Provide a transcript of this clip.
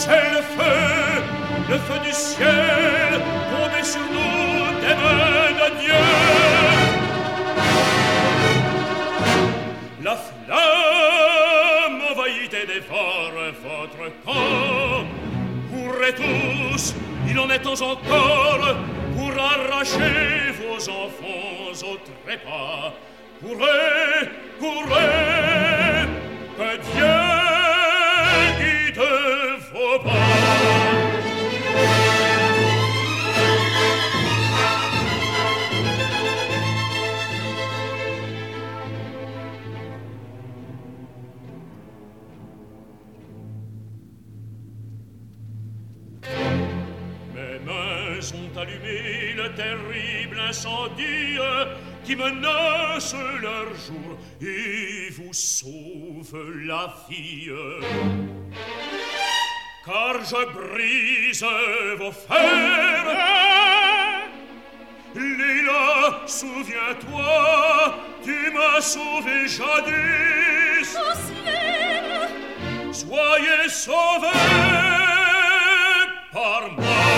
C'est le feu du ciel, tombé sur nous des mains de Dieu. La flamme envahit et dévore votre corps. Courez tous, il en est temps encore, pour arracher vos enfants au trépas. Courez, courez, que Dieu guide vos pas. Mes mains ont allumé le terrible incendie qui menace leur jour et vous sauve la vie. Car je brise vos fers. Lila, souviens-toi, tu m'as sauvé jadis. Au ciel, soyez sauvés par moi.